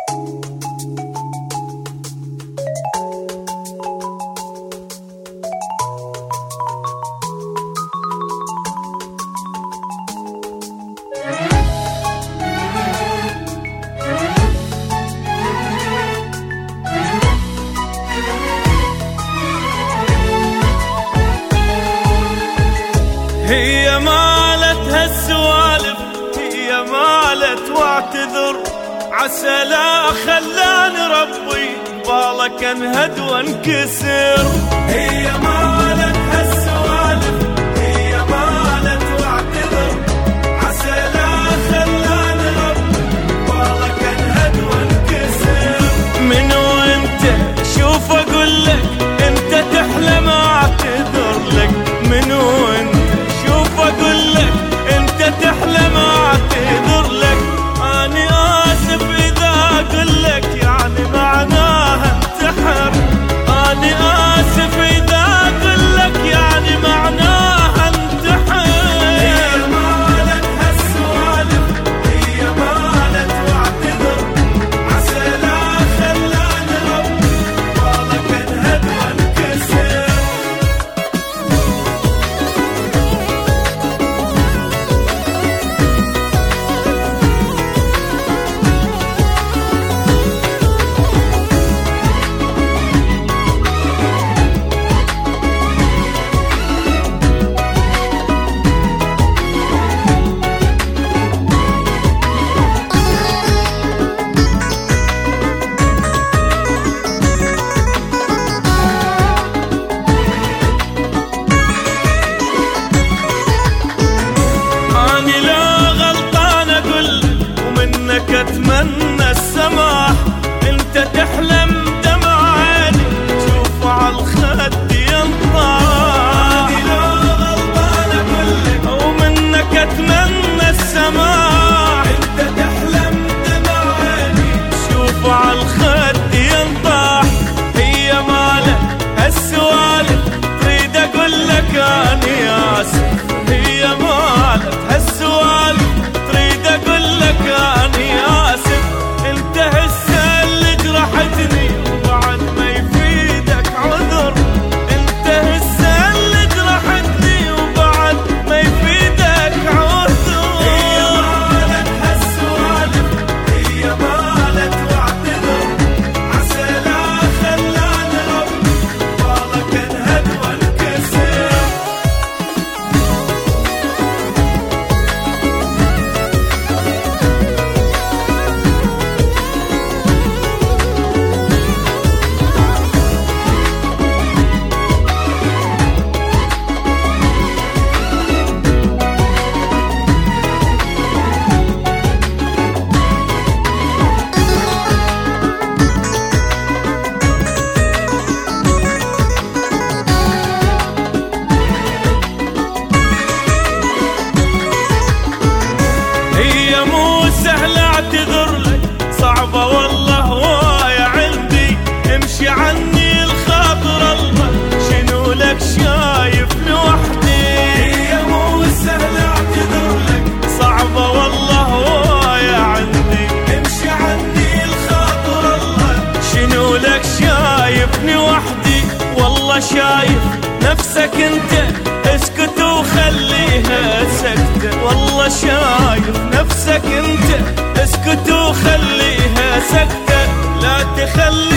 هي مالت هالسوالف، هي مالت واعتذر، عسى لا خلاني ربي بالك انهد وانكسر. هي مالت هالسوالف، هي مالت واعتذر، عسى لا خلاني ربي بالك انهد وانكسر. منو انت شوف اقول لك انت تحلم اعتذر لك، منو انت اقول لك انت تحلم اعتذر لك. اني اسف اذا اقول لك يعني معناها انتحر، اني اسف اذا اقول لك يعني معناها انتحر. هي مالت هالسوالف، هي مالت واعتذر، عسى لا خلاني ربي بالك انهد وانكسر. اتمنى السماح، انت تحلم دمع عيني تشوف على الخد ينطاح. اني لو غلطان اقولك ومنك اتمنى السماح، انت تحلم دمع عيني تشوف على الخد ينطاح. هي مالك هالسوالف تريد اقول لك اني اسف، هي مالك هالسوالف تريد اقول لك اني اسف. انت هسه اللي جرحتني وبعد ما يفيدك عذر، انت هسه اللي جرحتني وبعد ما يفيدك عذر. هي مالت هالسوالف، هي مالت واعتذر، عسى لا خلاني ربي بالك انهد وانكسر. هي مو سهلة اعتذر لك، صعبة والله هواية عندي، امشي عني الخاطر الله شنو لك شايف لوحدي. هي مو سهلة اعتذر لك، صعبة والله هواية عندي، امشي عني الخاطر الله شنو لك شايفني وحدي. والله شايف نفسك انت اسكت وخليها سكتة، والله شايف نفسك انت اسكت وخليها سكتة. لا تخلي